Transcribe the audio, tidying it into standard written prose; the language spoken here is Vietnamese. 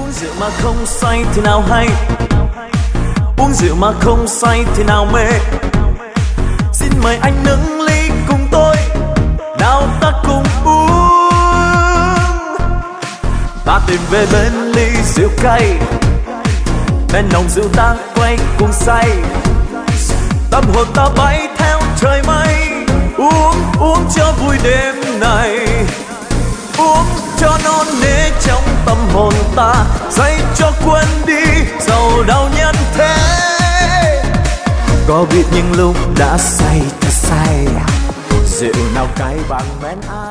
Uống rượu mà không say thì nào hay, uống rượu mà không say thì nào mê. Xin mời anh nâng ly cùng tôi, nào ta cùng uống. Ta tìm về bên ly rượu cay, bên nồng rượu ta quay cùng say. Tâm hồn ta bay theo trời mây, uống cho vui đêm này, uống cho non nê trong tâm hồn ta, dạy cho quên đi sầu đau nhân thế. Có biết những lúc đã say thật say, rượu nào cay bằng men ai.